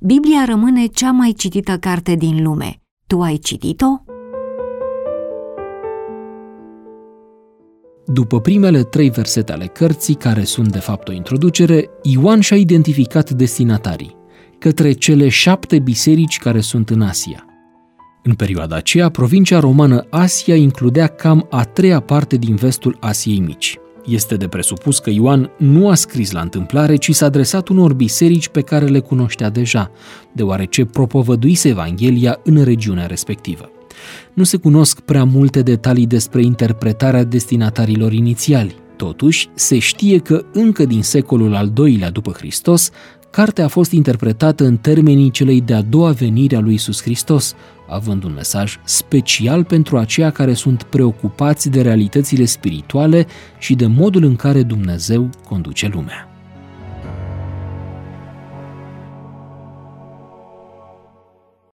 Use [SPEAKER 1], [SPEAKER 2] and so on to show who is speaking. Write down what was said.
[SPEAKER 1] Biblia rămâne cea mai citită carte din lume. Tu ai citit-o?
[SPEAKER 2] După primele 3 versete ale cărții, care sunt de fapt o introducere, Ioan și-a identificat destinatarii, către cele 7 biserici care sunt în Asia. În perioada aceea, provincia romană Asia includea cam a 3-a parte din vestul Asiei Mici. Este de presupus că Ioan nu a scris la întâmplare, ci s-a adresat unor biserici pe care le cunoștea deja, deoarece propovăduise Evanghelia în regiunea respectivă. Nu se cunosc prea multe detalii despre interpretarea destinatarilor inițiali. Totuși, se știe că încă din secolul al II-lea după Hristos, cartea a fost interpretată în termenii celei de-a doua veniri a lui Iisus Hristos, având un mesaj special pentru aceia care sunt preocupați de realitățile spirituale și de modul în care Dumnezeu conduce lumea.